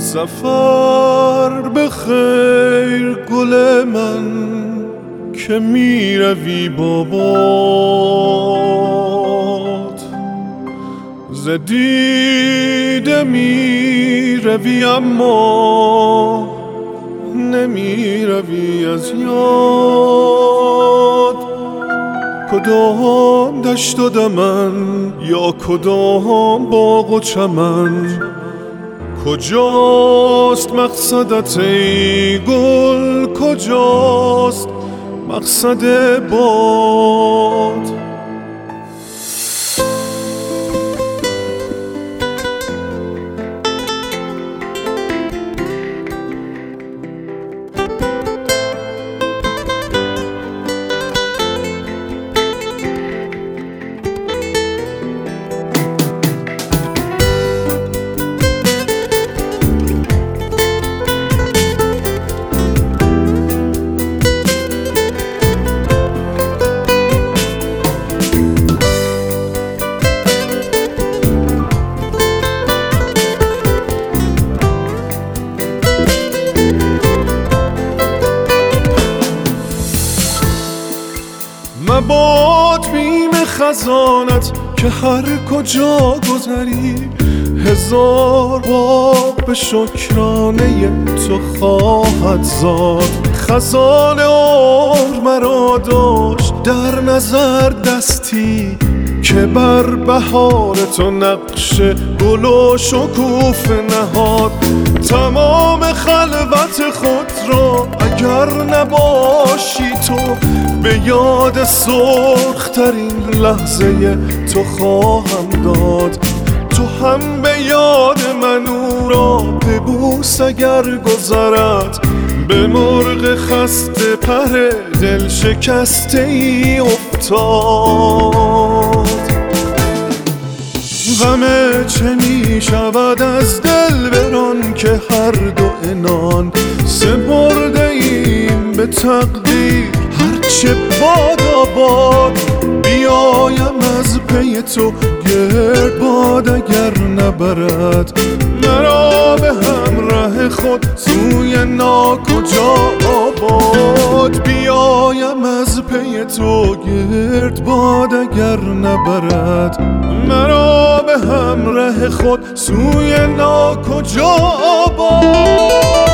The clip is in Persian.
سفر به خیر گل من که می روی با باد، ز دیده می روی اما نمی روی از یاد. کدام دشت و دمن یا کدام باغ و چمن، کجاست مقصدت ای گل، کجاست مقصد باد؟ مباد بیم خزانت که هر کجا گذری، هزار باغ به شکرانه تو خواهد زاد. خزان عمر مرا داشت در نظر دستی، که بر بهار تو نقش گل و شکوفه نهاد. تمام خلوت خود را اگر نباشی تو، به یاد سرخ‌ترین لحظه تو خواهم داد. تو هم به یاد من او را ببوس اگر گذرد، به مرغ خسته پر دل شکسته ای افتاد. غم چه می شود از دل بران که هر دو عنان سپرده ایم به تقدیر، هرچه بادا باد. بیایم از پی تو گرد باد اگر نبرد مرا به همراه خود سوی ناکجا آباد. بیایم از پی تو گرد باد اگر نبرد مرا به همراه خود سوی ناکجا آباد.